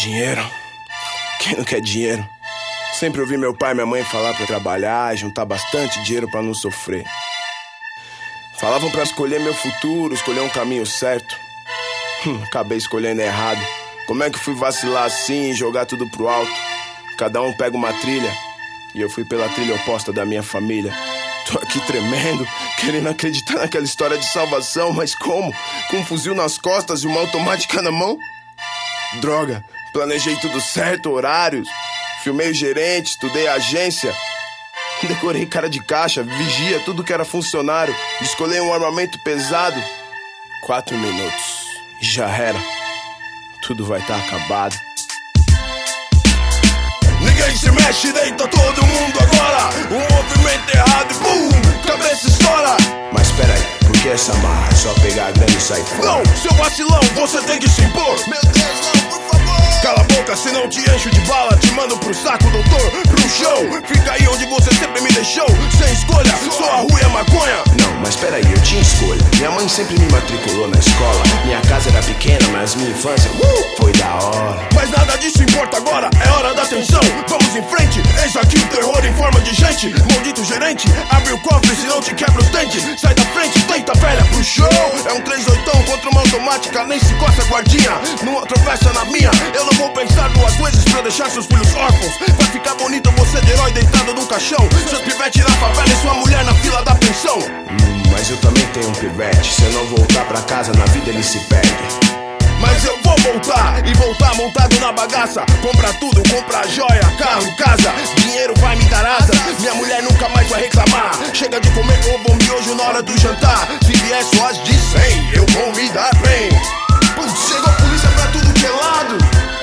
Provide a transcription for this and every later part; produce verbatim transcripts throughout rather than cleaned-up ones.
Dinheiro? Quem não quer dinheiro? Sempre ouvi meu pai e minha mãe falar pra trabalhar e juntar bastante dinheiro pra não sofrer. Falavam pra escolher meu futuro, escolher um caminho certo. Hum, acabei escolhendo errado. Como é que fui vacilar assim e jogar tudo pro alto? Cada um pega uma trilha e eu fui pela trilha oposta da minha família. Tô aqui tremendo, querendo acreditar naquela história de salvação, mas como? Com um fuzil nas costas e uma automática na mão? Droga, planejei tudo certo, horários. Filmei o gerente, estudei a agência. Decorei cara de caixa, vigia, tudo que era funcionário. Escolhi um armamento pesado. Quatro minutos e já era. Tudo vai estar acabado. Ninguém se mexe, deita todo mundo agora. Um movimento errado e bum, cabeça estoura. Mas peraí, por que essa marra? É só pegar a grana e sair fora? Não, seu vacilão, você tem que se impor. Meu Deus, não, por favor. Cala a boca, senão te encho de bala. Te mando pro saco, doutor, pro show. Fica aí onde você sempre me deixou. Sem escolha, só a rua e a maconha. Não, mas peraí, eu tinha escolha. Minha mãe sempre me matriculou na escola. Minha casa era pequena, mas minha infância uh, foi da hora. Mas nada disso importa agora, é hora da atenção. Vamos em frente, eis aqui o terror em forma de gente. Maldito gerente, abre o cofre senão te quebra os dentes. Sai da frente, deita velha pro show. É um três oitão contra uma automática. Nem se coça guardinha, não atravessa na minha. Eu não vou pensar duas vezes pra deixar seus filhos órfãos. Vai ficar bonito você de herói deitado no caixão. Seus pivetes na favela e sua mulher na fila da pensão. Hum, mas eu também tenho um pivete. Se eu não voltar pra casa, na vida ele se perde. Mas eu vou voltar, e voltar montado na bagaça. Comprar tudo, comprar joia, carro, casa. Dinheiro vai me dar asas, minha mulher nunca mais vai reclamar. Chega de comer ovo ou miojo na hora do jantar. Se vier só as de cem, eu vou me dar bem. Putz, chegou a polícia pra tudo que é lado.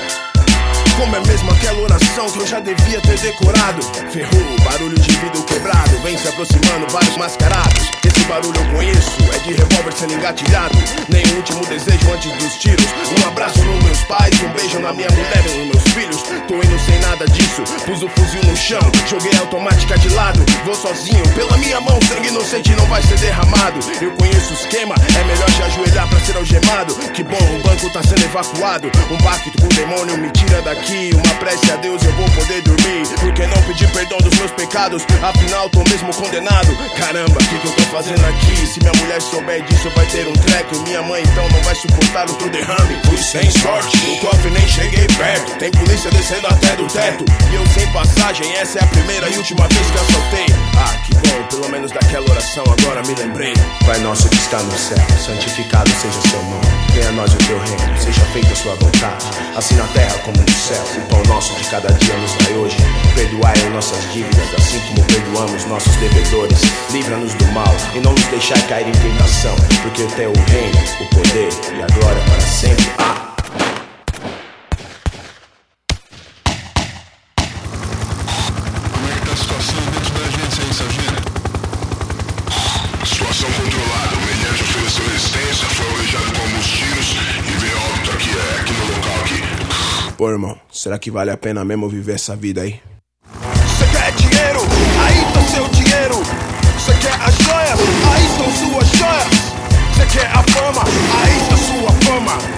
Como é mesmo aquela oração que eu já devia ter decorado. Ferrou, barulho de vidro quebrado. Vem se aproximando vários mascarados. Esse barulho eu conheço, é de revólver sendo engatilhado. Nem o último desejo antes dos tiros. Um abraço nos meus pais, um beijo na minha mulher e nos meus filhos. Tô indo sem nada disso, pus o fuzil no chão. Joguei a automática de lado, vou sozinho. Pela minha mão, sangue inocente não vai ser derramado. Eu conheço o esquema, é melhor se ajoelhar pra ser algemado. Que bom, o banco tá sendo evacuado. Um pacto com o demônio me tira daqui. Uma prece a Deus eu vou poder dormir. Por que não pedir perdão dos meus pecados? Afinal tô mesmo condenado. Caramba, o que, que eu tô fazendo aqui? Se minha mulher souber disso vai ter um treco. Minha mãe então não vai suportar outro derrame. Fui sem sorte, no cofre nem cheguei perto. Tem polícia descendo até do teto. E eu sem passagem, essa é a primeira e última vez que assaltei. Ah, que bom, pelo menos daquela oração agora me lembrei. Pai nosso que está no céu, santificado seja seu nome. Venha a nós o teu reino, seja feita a sua vontade, assim na terra como no céu. O pão nosso de cada dia nos dai hoje. Perdoai as nossas dívidas, assim como perdoamos nossos devedores. Livra-nos do mal e não nos deixai cair em tentação, porque teu é o reino, o poder e a glória para sempre. Ah! Como é que tá a situação dentro da agência aí, sargento? Situação controlada. O meliante ofereceu resistência, foi alvejado com alguns tiros e veio óbito aqui, é, aqui no local aqui. Pô, irmão, será que vale a pena mesmo viver essa vida aí? Cê quer dinheiro? Aí tá seu dinheiro. Cê quer as joias? Aí estão suas joias. Cê quer a fama? Aí está sua fama.